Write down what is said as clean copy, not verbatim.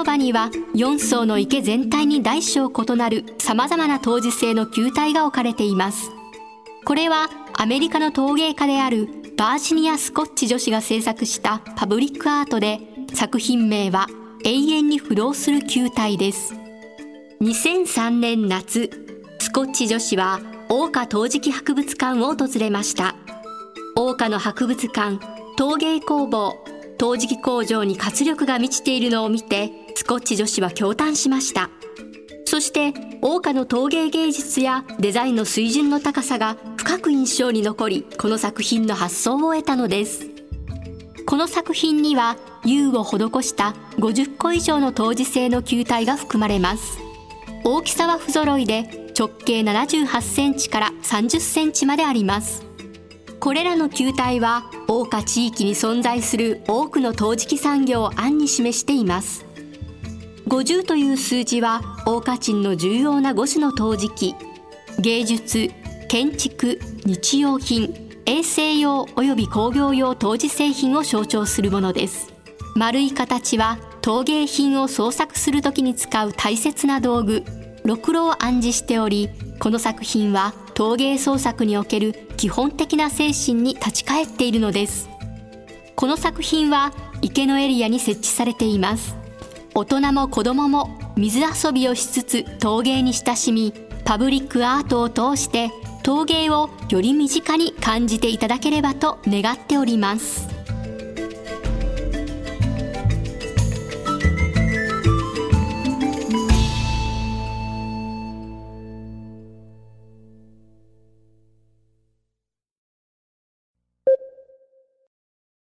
広場には4層の池全体に大小異なる様々な陶磁製の球体が置かれています。これはアメリカの陶芸家であるバージニア・スコッチ女子が制作したパブリックアートで、作品名は永遠にフローする球体です。2003年夏、スコッチ女子は桜花陶磁器博物館を訪れました。桜花の博物館、陶芸工房、陶磁器工場に活力が満ちているのを見て、スコッチ女子は驚嘆しました。そして桜花の陶芸芸術やデザインの水準の高さが深く印象に残り、この作品の発想を得たのです。この作品には釉を施した50個以上の陶磁製の球体が含まれます。大きさは不揃いで直径78センチから30センチまであります。これらの球体は桜花地域に存在する多くの陶磁器産業を暗に示しています。50という数字は桜花鎮の重要な5種の陶磁器、芸術、建築、日用品、衛生用および工業用陶磁製品を象徴するものです。丸い形は陶芸品を創作するときに使う大切な道具、ろくろを暗示しており、この作品は陶芸創作における基本的な精神に立ち返っているのです。この作品は池のエリアに設置されています。大人も子供も水遊びをしつつ陶芸に親しみ、パブリックアートを通して陶芸をより身近に感じていただければと願っております。